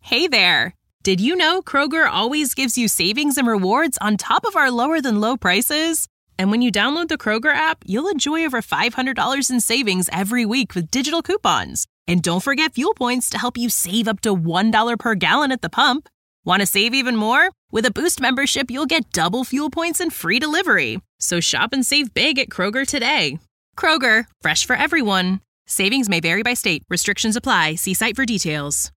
Hey there! Did you know Kroger always gives you savings and rewards on top of our lower-than-low prices? And when you download the Kroger app, you'll enjoy over $500 in savings every week with digital coupons. And don't forget fuel points to help you save up to $1 per gallon at the pump. Want to save even more? With a Boost membership, you'll get double fuel points and free delivery. So shop and save big at Kroger today. Kroger, fresh for everyone. Savings may vary by state. Restrictions apply. See site for details.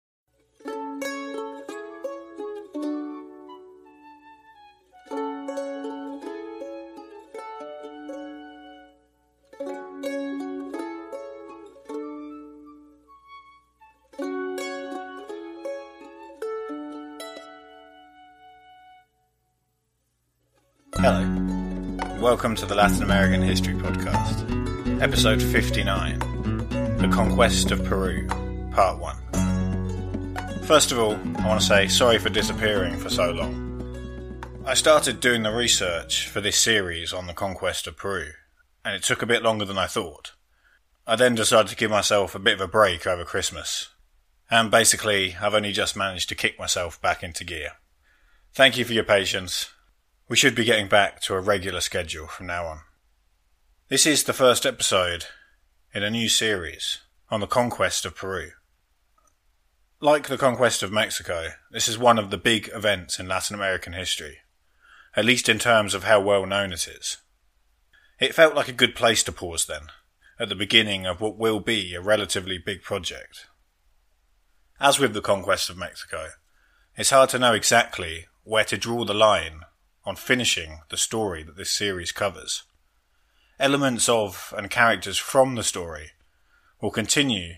Hello, welcome to the Latin American History Podcast, episode 59, The Conquest of Peru, part 1. First of all, I want to say sorry for disappearing for so long. I started doing the research for this series on the Conquest of Peru, and it took a bit longer than I thought. I then decided to give myself a bit of a break over Christmas, and basically I've only just managed to kick myself back into gear. Thank you for your patience. We should be getting back to a regular schedule from now on. This is the first episode in a new series on the conquest of Peru. Like the conquest of Mexico, this is one of the big events in Latin American history, at least in terms of how well known it is. It felt like a good place to pause then, at the beginning of what will be a relatively big project. As with the conquest of Mexico, it's hard to know exactly where to draw the line on finishing the story that this series covers. Elements of and characters from the story will continue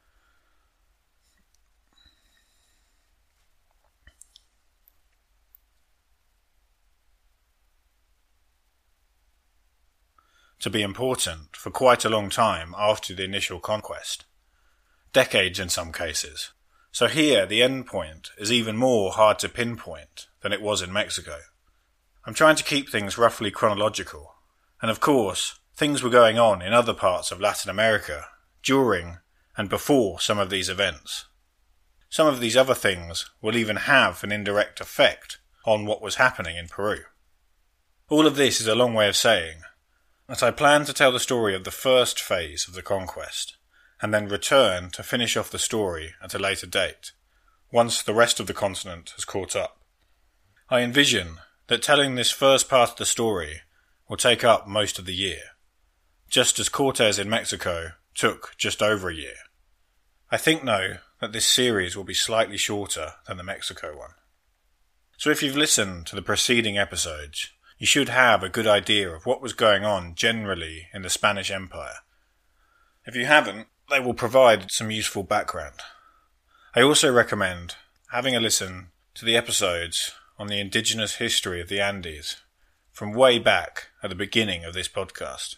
to be important for quite a long time after the initial conquest, decades in some cases. So here the end point is even more hard to pinpoint than it was in Mexico. I'm trying to keep things roughly chronological, and of course, things were going on in other parts of Latin America during and before some of these events. Some of these other things will even have an indirect effect on what was happening in Peru. All of this is a long way of saying that I plan to tell the story of the first phase of the conquest, and then return to finish off the story at a later date, once the rest of the continent has caught up. I envision that telling this first part of the story will take up most of the year, just as Cortes in Mexico took just over a year. I think, though, that this series will be slightly shorter than the Mexico one. So if you've listened to the preceding episodes, you should have a good idea of what was going on generally in the Spanish Empire. If you haven't, they will provide some useful background. I also recommend having a listen to the episodes on the indigenous history of the Andes from way back at the beginning of this podcast.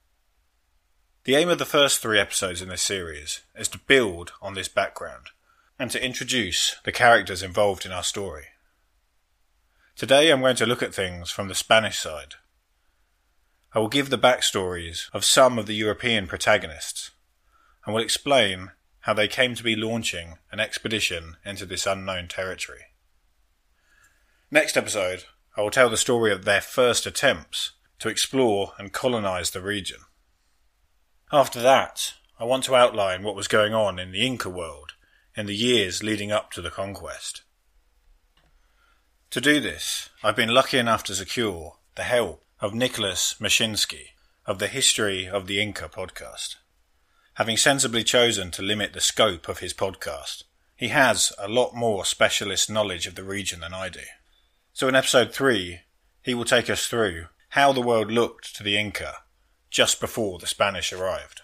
The aim of the first 3 episodes in this series is to build on this background and to introduce the characters involved in our story. Today I'm going to look at things from the Spanish side. I will give the backstories of some of the European protagonists and will explain how they came to be launching an expedition into this unknown territory. Next episode, I will tell the story of their first attempts to explore and colonize the region. After that, I want to outline what was going on in the Inca world in the years leading up to the conquest. To do this, I've been lucky enough to secure the help of Nicholas Mashinsky of the History of the Inca podcast. Having sensibly chosen to limit the scope of his podcast, he has a lot more specialist knowledge of the region than I do. So in episode 3, he will take us through how the world looked to the Inca just before the Spanish arrived.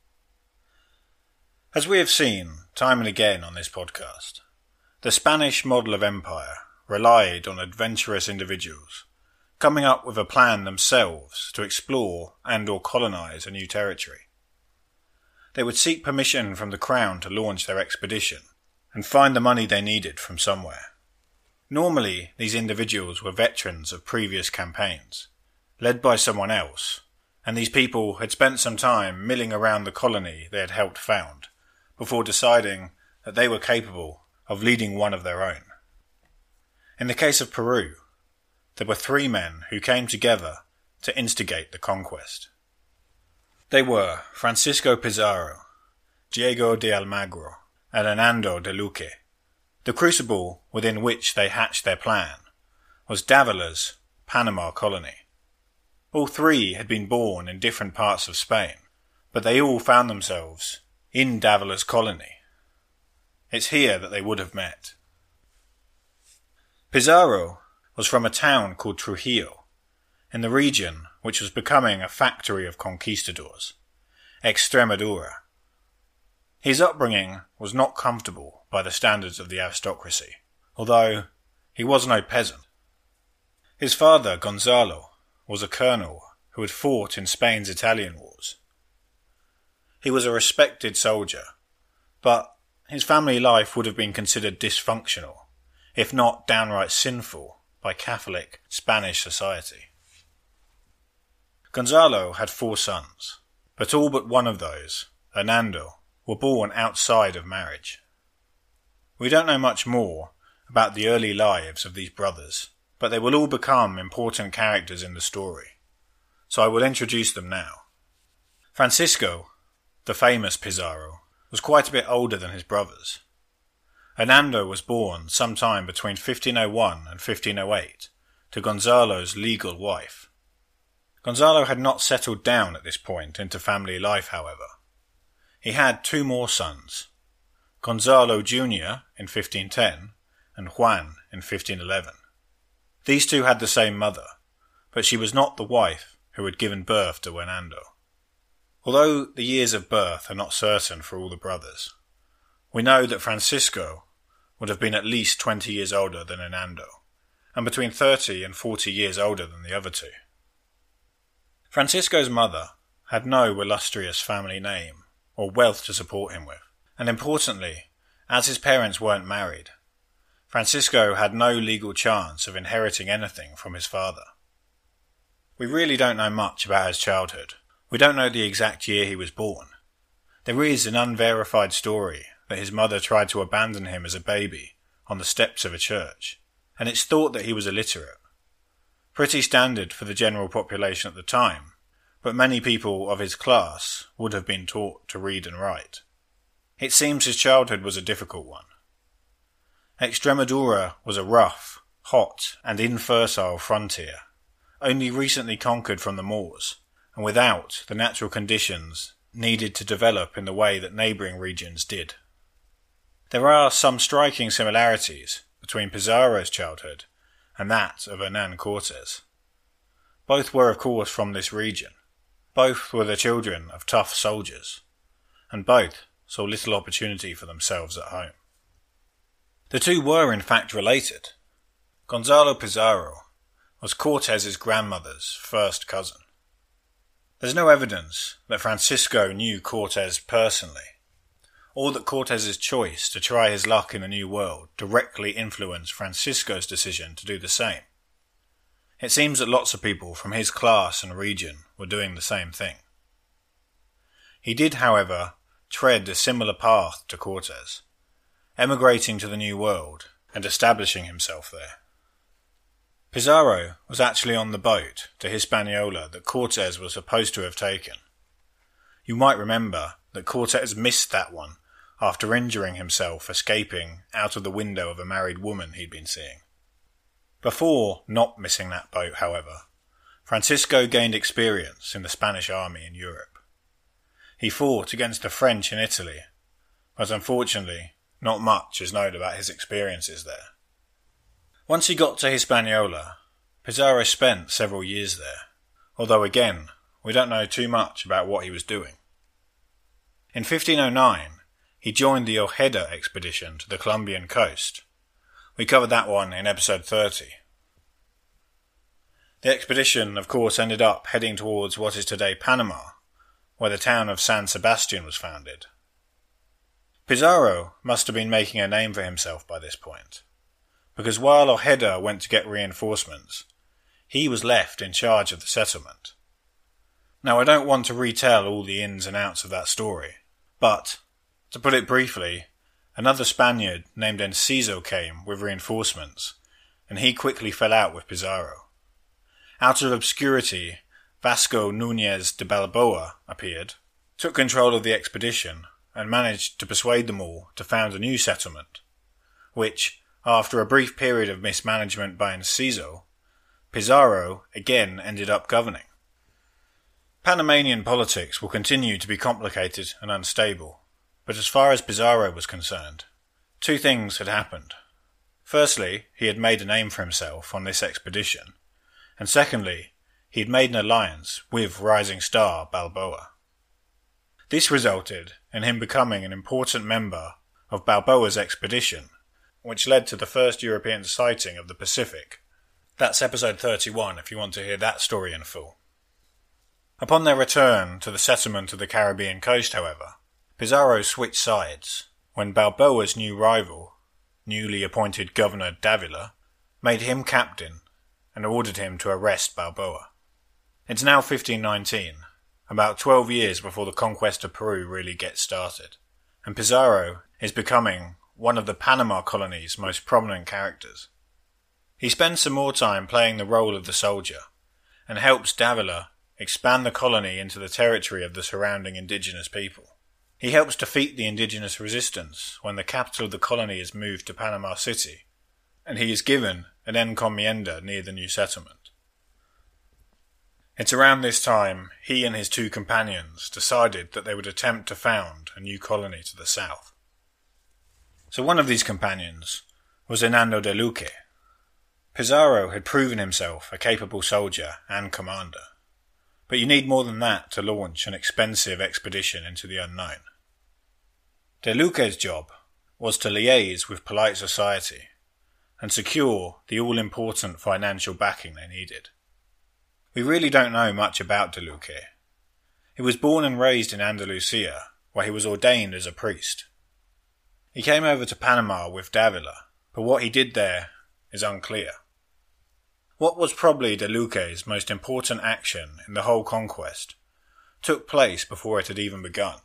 As we have seen time and again on this podcast, the Spanish model of empire relied on adventurous individuals coming up with a plan themselves to explore and or colonize a new territory. They would seek permission from the crown to launch their expedition and find the money they needed from somewhere. Normally, these individuals were veterans of previous campaigns, led by someone else, and these people had spent some time milling around the colony they had helped found, before deciding that they were capable of leading one of their own. In the case of Peru, there were 3 men who came together to instigate the conquest. They were Francisco Pizarro, Diego de Almagro, and Hernando de Luque. The crucible within which they hatched their plan was Davila's Panama colony. All 3 had been born in different parts of Spain, but they all found themselves in Davila's colony. It's here that they would have met. Pizarro was from a town called Trujillo, in the region which was becoming a factory of conquistadors, Extremadura. His upbringing was not comfortable by the standards of the aristocracy, although he was no peasant. His father, Gonzalo, was a colonel who had fought in Spain's Italian wars. He was a respected soldier, but his family life would have been considered dysfunctional, if not downright sinful, by Catholic Spanish society. Gonzalo had 4 sons, but all but one of those, Hernando, were born outside of marriage. We don't know much more about the early lives of these brothers, but they will all become important characters in the story, so I will introduce them now. Francisco, the famous Pizarro, was quite a bit older than his brothers. Hernando was born sometime between 1501 and 1508 to Gonzalo's legal wife. Gonzalo had not settled down at this point into family life, however. He had 2 more sons, Gonzalo Jr. in 1510 and Juan in 1511. These 2 had the same mother, but she was not the wife who had given birth to Hernando. Although the years of birth are not certain for all the brothers, we know that Francisco would have been at least 20 years older than Hernando, and between 30 and 40 years older than the other 2. Francisco's mother had no illustrious family name or wealth to support him with, and importantly, as his parents weren't married, Francisco had no legal chance of inheriting anything from his father. We really don't know much about his childhood. We don't know the exact year he was born. There is an unverified story that his mother tried to abandon him as a baby on the steps of a church, and it's thought that he was illiterate. Pretty standard for the general population at the time, but many people of his class would have been taught to read and write. It seems his childhood was a difficult one. Extremadura was a rough, hot, and infertile frontier, only recently conquered from the Moors, and without the natural conditions needed to develop in the way that neighbouring regions did. There are some striking similarities between Pizarro's childhood and that of Hernán Cortés. Both were, of course, from this region. Both were the children of tough soldiers, and both saw little opportunity for themselves at home. The 2 were in fact related. Gonzalo Pizarro was Cortés's grandmother's first cousin. There's no evidence that Francisco knew Cortés personally, or that Cortés's choice to try his luck in the New World directly influenced Francisco's decision to do the same. It seems that lots of people from his class and region were doing the same thing. He did, however, tread a similar path to Cortés, emigrating to the New World and establishing himself there. Pizarro was actually on the boat to Hispaniola that Cortés was supposed to have taken. You might remember that Cortés missed that one after injuring himself escaping out of the window of a married woman he'd been seeing. Before not missing that boat, however, Francisco gained experience in the Spanish army in Europe. He fought against the French in Italy, but unfortunately not much is known about his experiences there. Once he got to Hispaniola, Pizarro spent several years there, although again, we don't know too much about what he was doing. In 1509, he joined the Ojeda expedition to the Colombian coast. We covered that one in episode 30. The expedition, of course, ended up heading towards what is today Panama, where the town of San Sebastian was founded. Pizarro must have been making a name for himself by this point, because while Ojeda went to get reinforcements, he was left in charge of the settlement. Now, I don't want to retell all the ins and outs of that story, but, to put it briefly, Another Spaniard named Enciso came with reinforcements, and he quickly fell out with Pizarro. Out of obscurity, Vasco Núñez de Balboa appeared, took control of the expedition, and managed to persuade them all to found a new settlement, which, after a brief period of mismanagement by Enciso, Pizarro again ended up governing. Panamanian politics will continue to be complicated and unstable, but as far as Pizarro was concerned, two things had happened. Firstly, he had made a name for himself on this expedition, and secondly, he had made an alliance with rising star Balboa. This resulted in him becoming an important member of Balboa's expedition, which led to the first European sighting of the Pacific. That's episode 31 if you want to hear that story in full. Upon their return to the settlement of the Caribbean coast, however, Pizarro switched sides when Balboa's new rival, newly appointed Governor Davila, made him captain and ordered him to arrest Balboa. It's now 1519, about 12 years before the conquest of Peru really gets started, and Pizarro is becoming one of the Panama colony's most prominent characters. He spends some more time playing the role of the soldier, and helps Davila expand the colony into the territory of the surrounding indigenous people. He helps defeat the indigenous resistance when the capital of the colony is moved to Panama City, and he is given an encomienda near the new settlement. It's around this time he and his two companions decided that they would attempt to found a new colony to the south. So one of these companions was Hernando de Luque. Pizarro had proven himself a capable soldier and commander, but you need more than that to launch an expensive expedition into the unknown. De Luque's job was to liaise with polite society and secure the all-important financial backing they needed. We really don't know much about De Luque. He was born and raised in Andalusia, where he was ordained as a priest. He came over to Panama with Davila, but what he did there is unclear. What was probably De Luque's most important action in the whole conquest took place before it had even begun.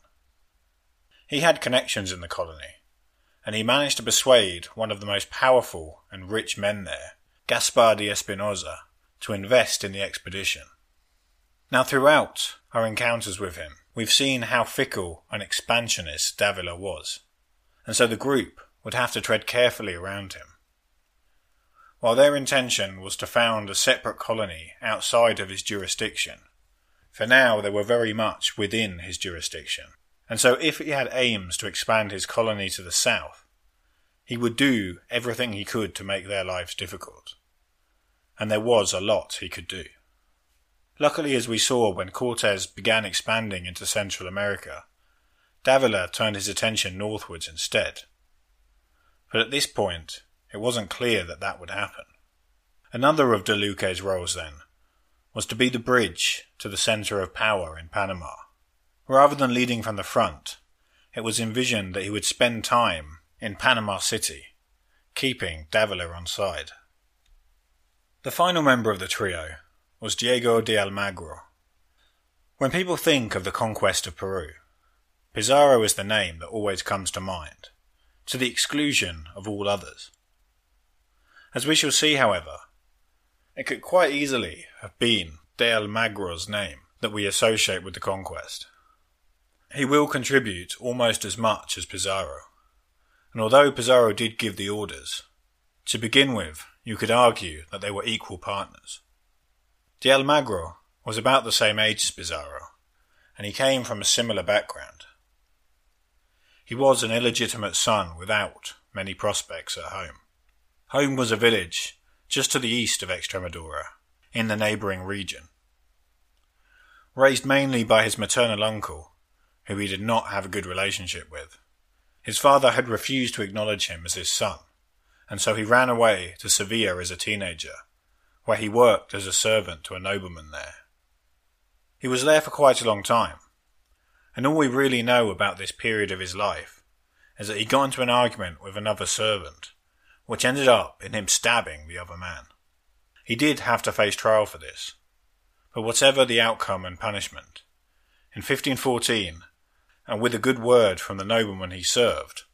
He had connections in the colony, and he managed to persuade one of the most powerful and rich men there, Gaspar de Espinosa, to invest in the expedition. Now throughout our encounters with him, we've seen how fickle and expansionist Davila was, and so the group would have to tread carefully around him. While their intention was to found a separate colony outside of his jurisdiction, for now they were very much within his jurisdiction, and so if he had aims to expand his colony to the south, he would do everything he could to make their lives difficult. And there was a lot he could do. Luckily, as we saw when Cortes began expanding into Central America, Davila turned his attention northwards instead. But at this point, it wasn't clear that that would happen. Another of De Luque's roles, then, was to be the bridge to the centre of power in Panama. Rather than leading from the front, it was envisioned that he would spend time in Panama City, keeping Davila on side. The final member of the trio was Diego de Almagro. When people think of the conquest of Peru, Pizarro is the name that always comes to mind, to the exclusion of all others. As we shall see, however, it could quite easily have been de Almagro's name that we associate with the conquest. He will contribute almost as much as Pizarro, and although Pizarro did give the orders, to begin with, you could argue that they were equal partners. De Almagro was about the same age as Pizarro, and he came from a similar background. He was an illegitimate son without many prospects at home. Home was a village just to the east of Extremadura, in the neighbouring region. Raised mainly by his maternal uncle, who he did not have a good relationship with, his father had refused to acknowledge him as his son, and so he ran away to Sevilla as a teenager, where he worked as a servant to a nobleman there. He was there for quite a long time, and all we really know about this period of his life is that he got into an argument with another servant, which ended up in him stabbing the other man. He did have to face trial for this, but whatever the outcome and punishment, in 1514, and with a good word from the nobleman he served,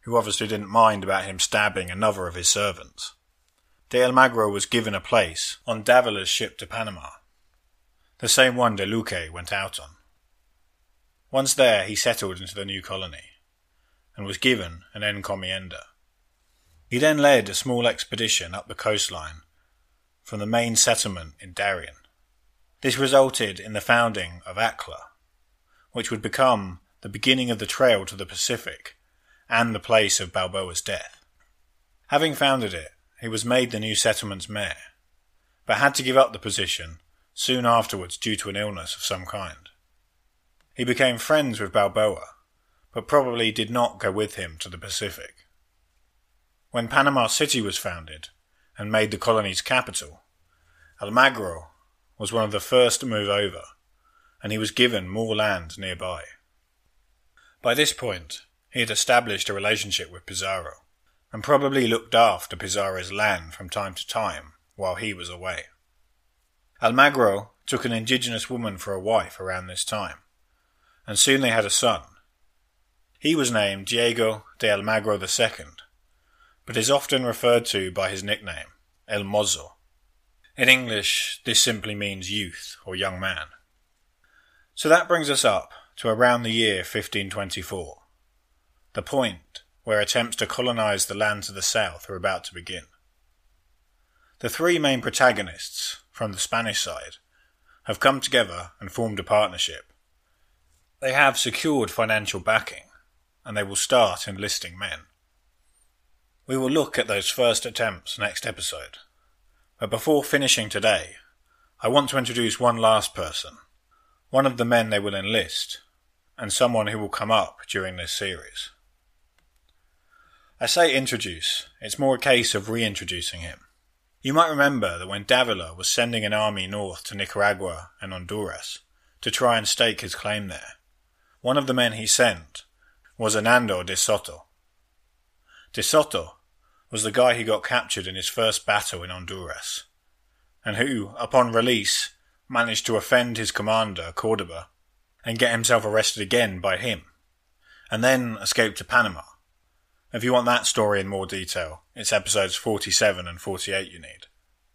who obviously didn't mind about him stabbing another of his servants. De Almagro was given a place on Davila's ship to Panama, the same one De Luque went out on. Once there, he settled into the new colony, and was given an encomienda. He then led a small expedition up the coastline from the main settlement in Darien. This resulted in the founding of Acla, which would become the beginning of the trail to the Pacific and the place of Balboa's death. Having founded it, he was made the new settlement's mayor, but had to give up the position soon afterwards due to an illness of some kind. He became friends with Balboa, but probably did not go with him to the Pacific. When Panama City was founded and made the colony's capital, Almagro was one of the first to move over, and he was given more land nearby. By this point, he had established a relationship with Pizarro, and probably looked after Pizarro's land from time to time while he was away. Almagro took an indigenous woman for a wife around this time, and soon they had a son. He was named Diego de Almagro II, but is often referred to by his nickname, El Mozo. In English, this simply means youth or young man. So that brings us up to around the year 1524, the point where attempts to colonize the land to the south are about to begin. The three main protagonists from the Spanish side have come together and formed a partnership. They have secured financial backing, and they will start enlisting men. We will look at those first attempts next episode, but before finishing today, I want to introduce one last person, one of the men they will enlist, and someone who will come up during this series. I say introduce, it's more a case of reintroducing him. You might remember that when Davila was sending an army north to Nicaragua and Honduras to try and stake his claim there, one of the men he sent was Hernando de Soto. De Soto was the guy who got captured in his first battle in Honduras, and who, upon release, managed to offend his commander, Cordoba, and get himself arrested again by him, and then escaped to Panama. If you want that story in more detail, it's episodes 47 and 48 you need.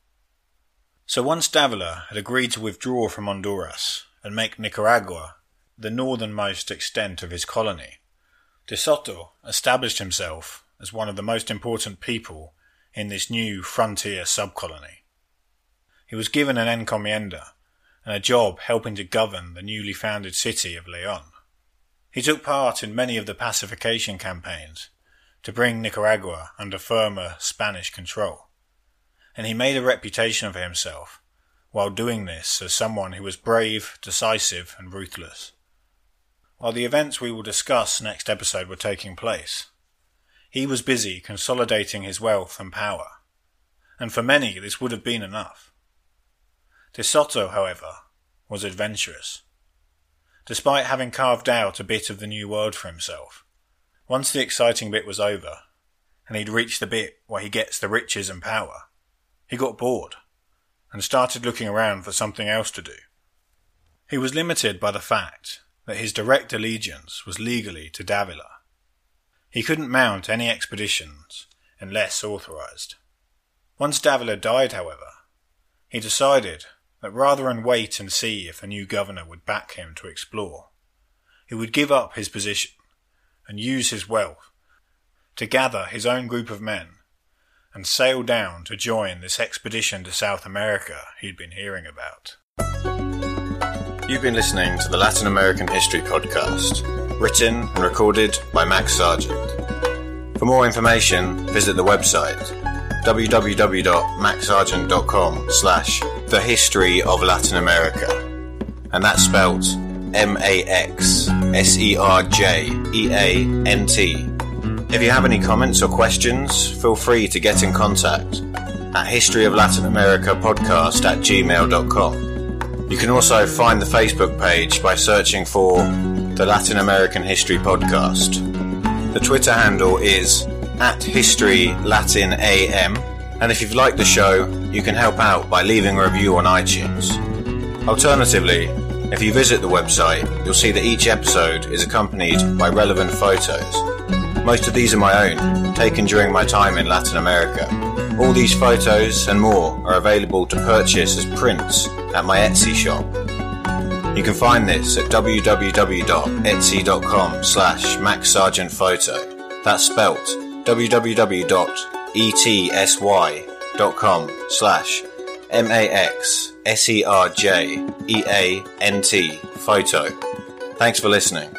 So once Davila had agreed to withdraw from Honduras and make Nicaragua the northernmost extent of his colony, De Soto established himself as one of the most important people in this new frontier subcolony. He was given an encomienda and a job helping to govern the newly founded city of Leon. He took part in many of the pacification campaigns to bring Nicaragua under firmer Spanish control, and he made a reputation for himself while doing this as someone who was brave, decisive and ruthless. While the events we will discuss next episode were taking place, he was busy consolidating his wealth and power, and for many this would have been enough. De Soto, however, was adventurous. Despite having carved out a bit of the new world for himself, once the exciting bit was over, and he'd reached the bit where he gets the riches and power, he got bored, and started looking around for something else to do. He was limited by the fact that his direct allegiance was legally to Davila. He couldn't mount any expeditions unless authorized. Once Davila died, however, he decided that rather than wait and see if a new governor would back him to explore, he would give up his position and use his wealth to gather his own group of men and sail down to join this expedition to South America he'd been hearing about. You've been listening to the Latin American History Podcast, written and recorded by Max Sargent. For more information, visit the website www.maxsargent.com/The History of Latin America, and that's spelt MAXSERJEANT. If you have any comments or questions, feel free to get in contact at historyoflatinamericapodcast@gmail.com. You can also find the Facebook page by searching for the Latin American History Podcast. The Twitter handle is @HistoryLatinAM, and if you've liked the show, you can help out by leaving a review on iTunes. Alternatively, if you visit the website, you'll see that each episode is accompanied by relevant photos. Most of these are my own, taken during my time in Latin America. All these photos and more are available to purchase as prints at my Etsy shop. You can find this at www.etsy.com/maxsargentphoto. That's spelt www.etsy.com/maxsergeant photo. Thanks for listening.